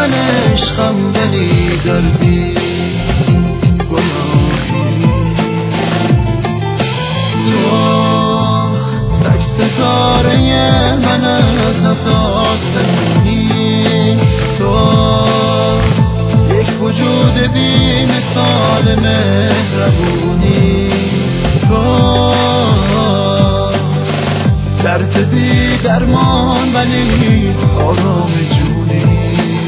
من عشقم ولی دردی گناهی. تو تک ستاره من از نفات زمینی، تو یک وجود بی مثال مهربونی، تو درد بی درمان ولی آرام جونی.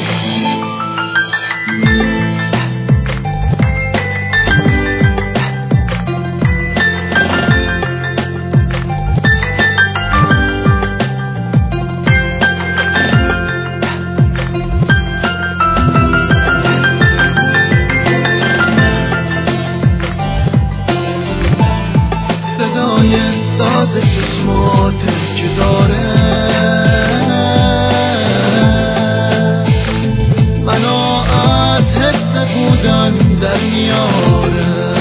صدای ساز چشماتت که داره منو از حس بودن در میاره،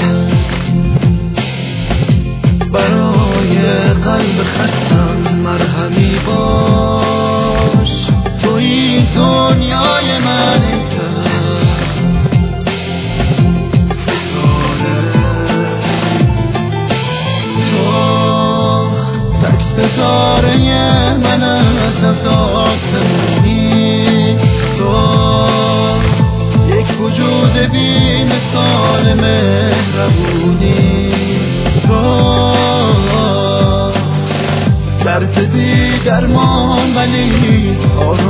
برای قلب خستم مرهمی باش، توی دنیای من ستاره من از نفات زمینی، تو یک وجود بی مثال مهربونی، تو درد بی درمان ولی آرام